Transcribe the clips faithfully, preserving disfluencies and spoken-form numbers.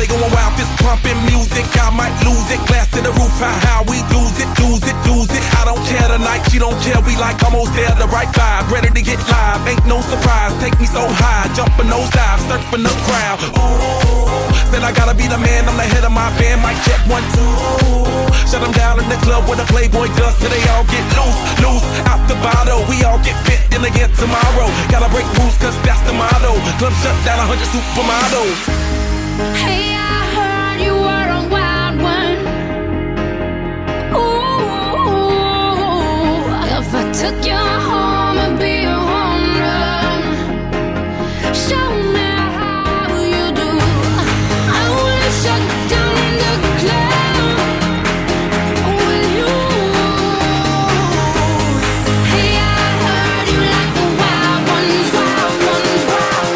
Party going wild, fist pumping music. I might lose it. Glass to the roof, how, how we lose it, lose it, lose it. I don't care tonight, she don't care. We like almost there, the right vibe. Ready to get live, ain't no surprise. Take me so high, jumping those dives, surfing the crowd. Ooh, said I gotta be the man, I'm the head of my band. Mic check one, two. Shut them down in the club where the Playboy does till they all get loose, loose. Out the bottle, we all get fit in again tomorrow. Gotta break rules, cause that's the motto. Club shut down, a hundred supermodels. Hey, I heard you were a wild one. Ooh, if I took you home and be a home run, show me how you do. I wanna shut down the club with you. Hey, I heard you like the wild ones, wild ones, wild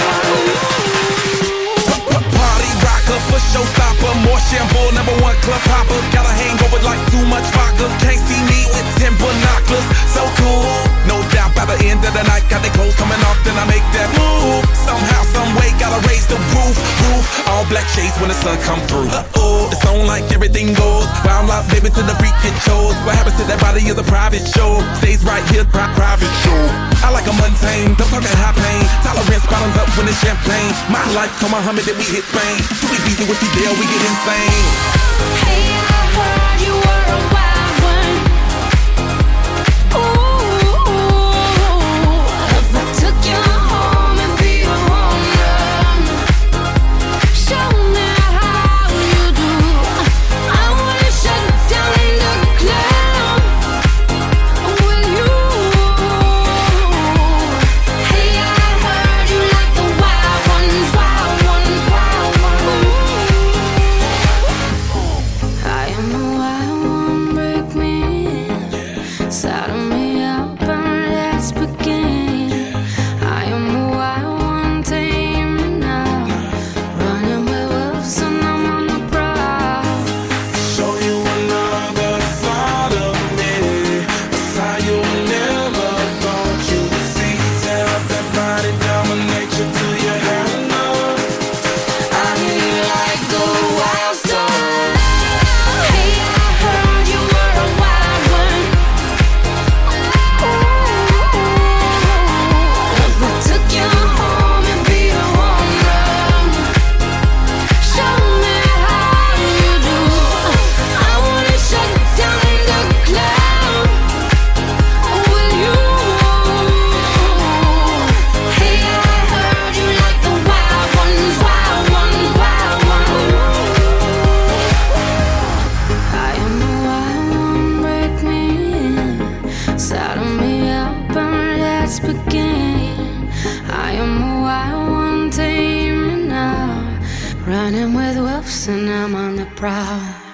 ones. Party rocker for showstopper, more shampoo, number one club hopper. Got a hangover like too much vodka. Can't see me with ten binoculars. So cool, no doubt by the end of the night, got the clothes coming off, then I make that move. Somehow, some way, gotta raise the roof, roof. All black shades when the sun come through. Uh-oh, it's on like everything goes. Wild out, baby, to the freak it shows. What happens to that body is a private show. Stays right here, pri- private show. I like a mundane, don't talk that high pain. Tolerance bottoms up when it's champagne. My life, come on, Muhammad, then we hit Spain. Too easy with you there, we get insane. Hey, I heard you were a wild one. Ooh, if I took you home and be a home run, show me how you do. I wanna shut down the club with you. Hey, I heard you like the wild ones, wild ones, wild ones. I am the wild one, break me in, saddle me up and let's begin. I am the wild one, tame me now, running with wolves and I'm on the prowl. Show you another side of me, a side you never thought you would see. Tear up that body, dominate you till you have enough. I hear you like the wild star. Hey, I heard you were a wild one. Ooh, if I took you home and be a home run, show me how you do. I wanna shut down the club with you. Hey, I heard you like the wild ones, wild ones, wild ones. I am the wild one, break me in, saddle me up and let's begin. I am the wild one, tame me now, running with wolves and I'm on the prowl.